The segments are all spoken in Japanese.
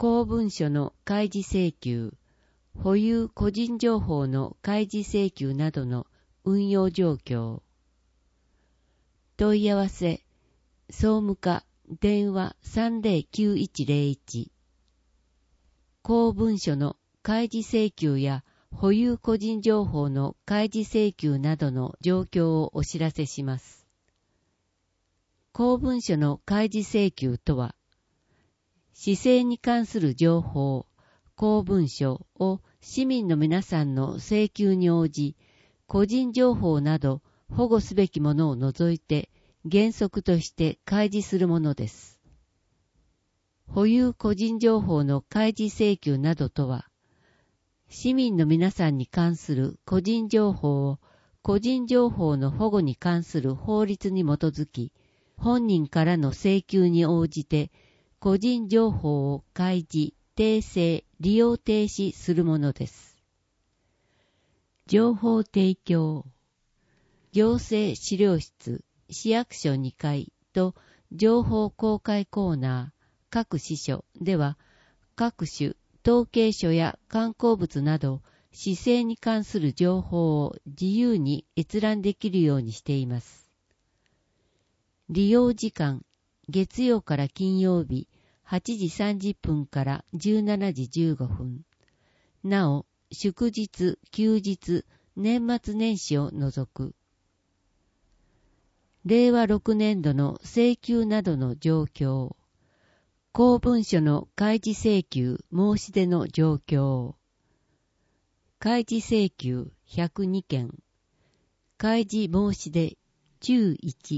公文書の開示請求、保有個人情報の開示請求などの運用状況。問い合わせ、総務課電話309101。公文書の開示請求や保有個人情報の開示請求などの状況をお知らせします。公文書の開示請求とは、市政に関する情報、公文書を市民の皆さんの請求に応じ、個人情報など保護すべきものを除いて原則として開示するものです。保有個人情報の開示請求などとは、市民の皆さんに関する個人情報を個人情報の保護に関する法律に基づき、本人からの請求に応じて個人情報を開示、訂正、利用停止するものです。情報提供。行政資料室、市役所2階と情報公開コーナー、各支所では、各種統計書や観光物など、市政に関する情報を自由に閲覧できるようにしています。利用時間、月曜から金曜日、8時30分から17時15分。なお、祝日、休日、年末年始を除く。令和6年度の請求などの状況。公文書の開示請求申し出の状況。開示請求102件。開示申し出中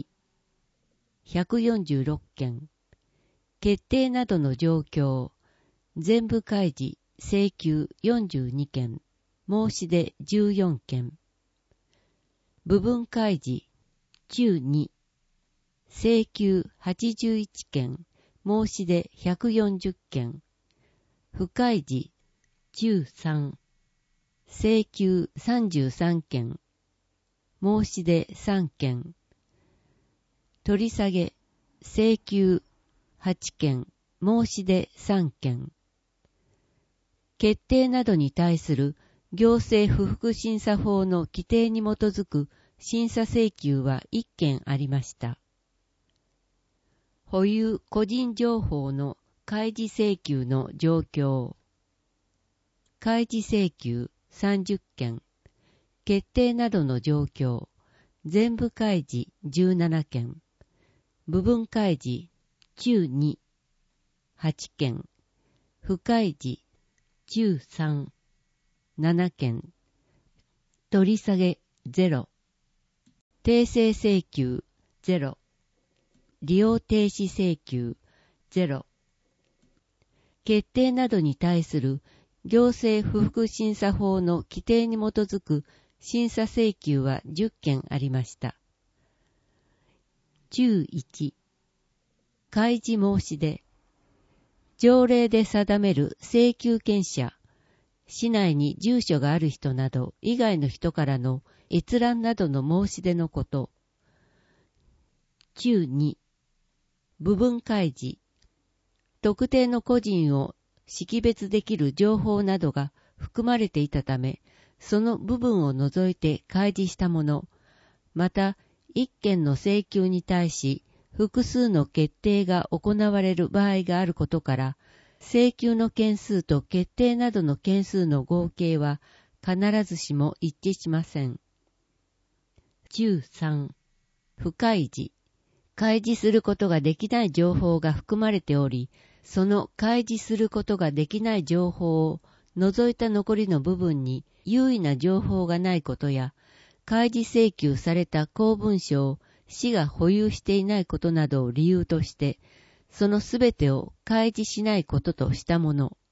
1。146件。決定などの状況。全部開示請求42件。申し出14件。部分開示中2。請求81件。申し出140件。不開示中3。請求33件。申し出3件。取り下げ請求8件。申し出3件。決定などに対する行政不服審査法の規定に基づく審査請求は1件ありました。保有個人情報の開示請求の状況。開示請求30件。決定などの状況。全部開示17件。部分開示中2。8件。不開示中3。7件。取り下げ0。訂正請求0。利用停止請求0。決定などに対する行政不服審査法の規定に基づく審査請求は10件ありました。11。開示申し出。条例で定める請求権者、市内に住所がある人など以外の人からの閲覧などの申し出のこと。12。部分開示。特定の個人を識別できる情報などが含まれていたため、その部分を除いて開示したもの、また一件の請求に対し複数の決定が行われる場合があることから、請求の件数と決定などの件数の合計は必ずしも一致しません。13. 不開示。開示することができない情報が含まれており、その開示することができない情報を除いた残りの部分に有意な情報がないことや、開示請求された公文書を市が保有していないことなどを理由として、そのすべてを開示しないこととしたもの。